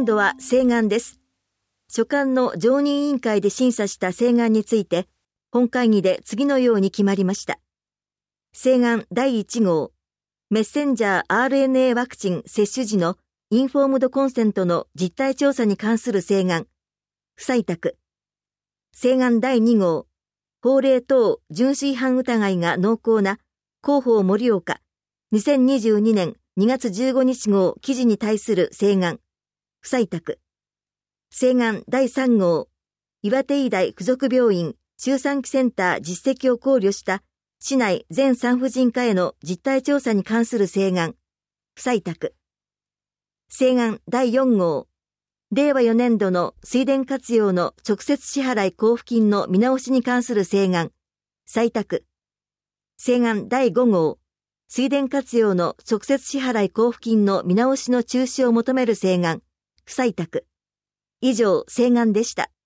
今度は請願です。所管の常任委員会で審査した請願について、本会議で次のように決まりました。請願第1号、メッセンジャー RNA ワクチン接種時のインフォームドコンセントの実態調査に関する請願、不採択。請願第2号、法令等遵守違反疑いが濃厚な広報盛岡2022年2月15日号記事に対する請願、不採択。請願第3号、岩手医大附属病院周産期センター実績を考慮した市内全産婦人科への実態調査に関する請願、不採択。請願第4号、令和4年度の水田活用の直接支払い交付金の見直しに関する請願、採択。請願第5号、水田活用の直接支払い交付金の見直しの中止を求める請願、不採択。以上、請願でした。